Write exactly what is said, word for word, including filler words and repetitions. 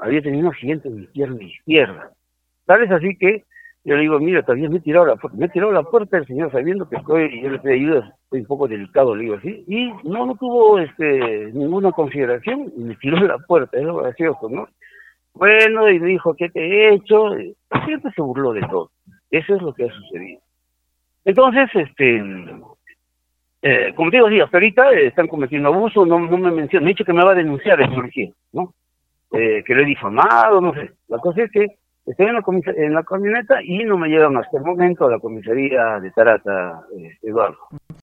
había tenido un accidente en mi pierna izquierda. Tal es así que yo le digo, mira, todavía me he tirado la puerta, me he tirado la puerta el señor sabiendo que estoy, yo le pedí ayuda, estoy un poco delicado, le digo así, y no, no tuvo este ninguna consideración y me tiró la puerta, es lo gracioso, ¿no? Bueno, y me dijo, ¿qué te he hecho? Siempre se burló de todo. Eso es lo que ha sucedido. Entonces, este, eh, como te digo, sí, hasta ahorita eh, están cometiendo abuso, no, no me menciona, me ha dicho que me va a denunciar el policía, ¿no? Eh, que lo he difamado, no sé. La cosa es que estoy en la, en la camioneta y no me llevan hasta el momento a la comisaría de Tarata, eh, Eduardo.